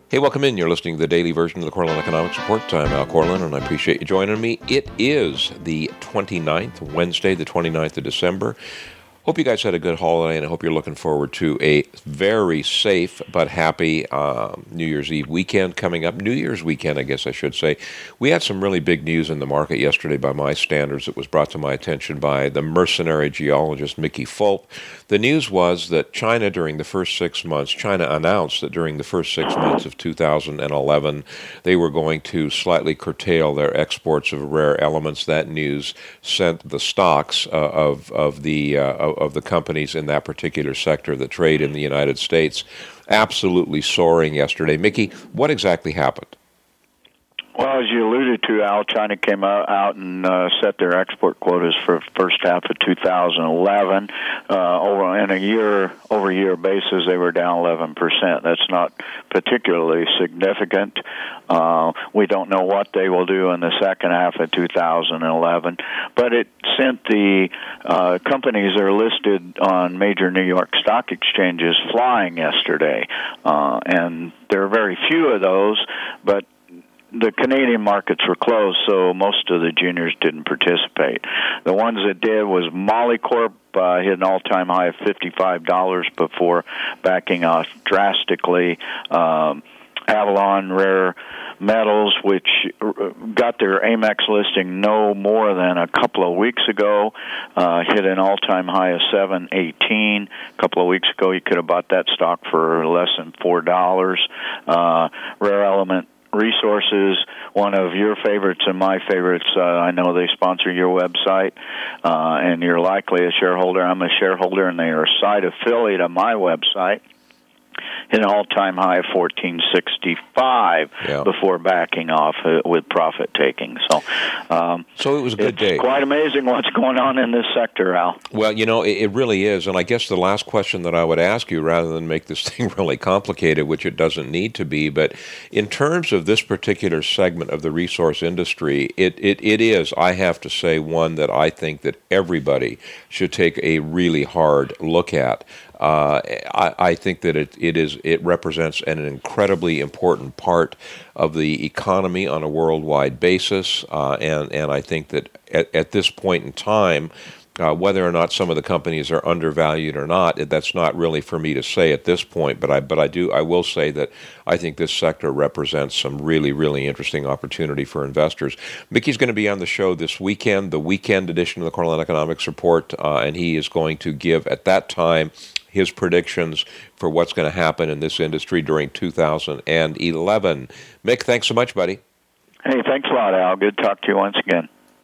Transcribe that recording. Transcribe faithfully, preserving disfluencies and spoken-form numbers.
Hey, welcome in. You're listening to the daily version of the Corlin Economics Report. I'm Al Corlin, and I appreciate you joining me. It is the twenty-ninth, Wednesday, the twenty-ninth of December. Hope you guys had a good holiday, and I hope you're looking forward to a very safe but happy um, New Year's Eve weekend coming up. New Year's weekend, I guess I should say. We had some really big news in the market yesterday by my standards. It was brought to my attention by the mercenary geologist Mickey Fulp. The news was that China, during the first six months, China announced that during the first six months of two thousand eleven, they were going to slightly curtail their exports of rare elements. That news sent the stocks uh, of of the uh, of the companies in that particular sector that trade in the United States absolutely soaring yesterday. Mickey, what exactly happened? Well, as you alluded to, Al, China came out and uh, set their export quotas for the first half of two thousand eleven. Uh, over on a year-over-year basis, they were down eleven percent. That's not particularly significant. Uh, we don't know what they will do in the second half of two thousand eleven, but it sent the uh, companies that are listed on major New York stock exchanges flying yesterday. Uh, and there are very few of those, but the Canadian markets were closed, so most of the juniors didn't participate. The ones that did was Molycorp, uh, hit an all-time high of fifty-five dollars before backing off drastically. Um, Avalon Rare Metals, which got their Amex listing no more than a couple of weeks ago, uh, hit an all-time high of seven eighteen. A couple of weeks ago, you could have bought that stock for less than four dollars. Uh, Rare Element Resources, one of your favorites and my favorites. Uh, I know they sponsor your website, uh, and you're likely a shareholder. I'm a shareholder, and they are a site affiliate of my website. Hit an all-time high of fourteen sixty-five yeah. before backing off uh, with profit taking. So, um, so it was a good it's day. Quite amazing what's going on in this sector, Al. Well, you know, it, it really is. And I guess the last question that I would ask you, rather than make this thing really complicated, which it doesn't need to be, but in terms of this particular segment of the resource industry, it, it, it is, I have to say, one that I think that everybody should take a really hard look at. Uh, I, I think that it, it is it represents an incredibly important part of the economy on a worldwide basis, uh, and and I think that at, at this point in time, uh, whether or not some of the companies are undervalued or not, that's not really for me to say at this point. But I but I do I will say that I think this sector represents some really really interesting opportunity for investors. Mickey's going to be on the show this weekend, the weekend edition of the Corlin Economics Report, uh, and he is going to give at that time his predictions for what's going to happen in this industry during two thousand eleven. Mick, thanks so much, buddy. Hey, thanks a lot, Al. Good to talk to you once again.